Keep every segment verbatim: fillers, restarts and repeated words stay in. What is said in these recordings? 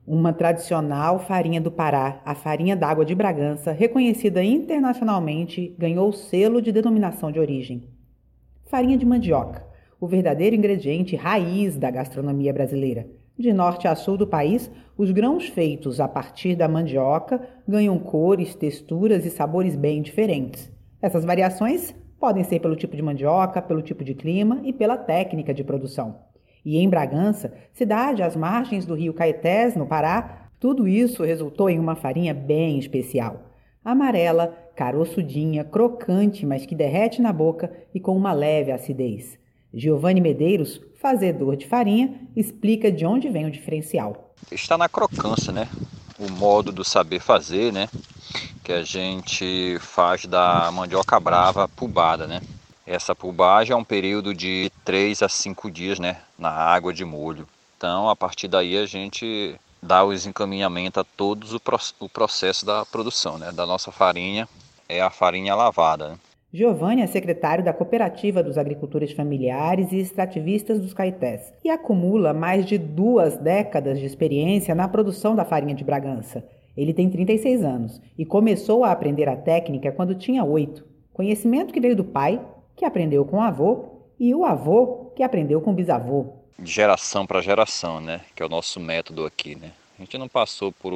Uma tradicional farinha do Pará, a farinha d'água de Bragança, reconhecida internacionalmente, ganhou o selo de denominação de origem. Farinha de mandioca, o verdadeiro ingrediente raiz da gastronomia brasileira. De norte a sul do país, os grãos feitos a partir da mandioca ganham cores, texturas e sabores bem diferentes. Essas variações podem ser pelo tipo de mandioca, pelo tipo de clima e pela técnica de produção. E em Bragança, cidade às margens do rio Caetés, no Pará, tudo isso resultou em uma farinha bem especial. Amarela, caroçudinha, crocante, mas que derrete na boca e com uma leve acidez. Giovanni Medeiros, fazedor de farinha, explica de onde vem o diferencial. Está na crocância, né? O modo do saber fazer, né? Que a gente faz da mandioca brava pulbada, né? Essa pulbagem é um período de três a cinco dias, né, na água de molho. Então, a partir daí, a gente dá os encaminhamentos a todos o, pro, o processo da produção, né, da nossa farinha, é a farinha lavada. Né? Giovanni é secretário da Cooperativa dos Agricultores Familiares e Extrativistas dos Caetés e acumula mais de duas décadas de experiência na produção da farinha de Bragança. Ele tem trinta e seis anos e começou a aprender a técnica quando tinha oito. Conhecimento que veio do pai, que aprendeu com o avô, e o avô, que aprendeu com o bisavô. De geração para geração, né? Que é o nosso método aqui, né? A gente não passou por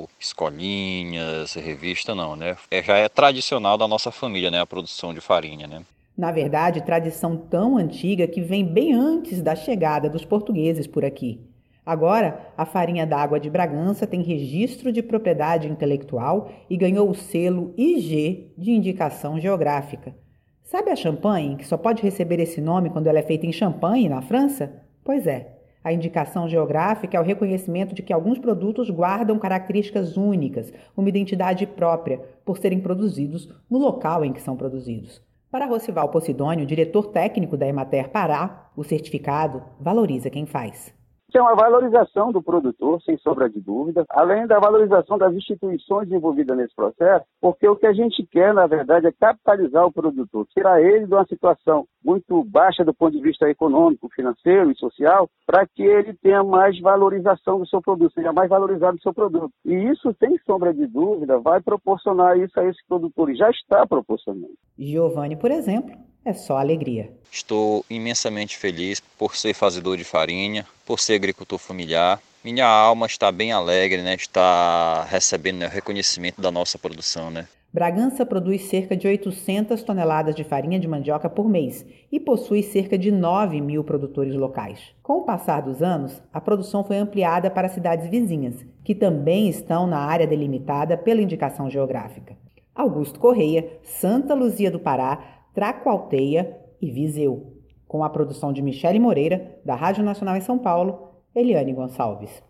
escolinhas, revista, não, né? É, já é tradicional da nossa família, né? A produção de farinha, né? Na verdade, tradição tão antiga que vem bem antes da chegada dos portugueses por aqui. Agora, a farinha d'água de Bragança tem registro de propriedade intelectual e ganhou o selo I G de indicação geográfica. Sabe a champanhe, que só pode receber esse nome quando ela é feita em Champagne, na França? Pois é, a indicação geográfica é o reconhecimento de que alguns produtos guardam características únicas, uma identidade própria, por serem produzidos no local em que são produzidos. Para Rocival Posidônio, diretor técnico da Emater Pará, o certificado valoriza quem faz. É uma valorização do produtor, sem sombra de dúvida, além da valorização das instituições envolvidas nesse processo, porque o que a gente quer, na verdade, é capitalizar o produtor, tirar ele de uma situação muito baixa do ponto de vista econômico, financeiro e social, para que ele tenha mais valorização do seu produto, seja mais valorizado o seu produto. E isso, sem sombra de dúvida, vai proporcionar isso a esse produtor, e já está proporcionando. Giovanni, por exemplo, é só alegria. Estou imensamente feliz por ser fazedor de farinha, por ser agricultor familiar. Minha alma está bem alegre, né? Está recebendo, né, o reconhecimento da nossa produção, né? Bragança produz cerca de oitocentas toneladas de farinha de mandioca por mês e possui cerca de nove mil produtores locais. Com o passar dos anos, a produção foi ampliada para cidades vizinhas, que também estão na área delimitada pela indicação geográfica. Augusto Correia, Santa Luzia do Pará, Tracualteia e Viseu. Com a produção de Michele Moreira, da Rádio Nacional em São Paulo, Eliane Gonçalves.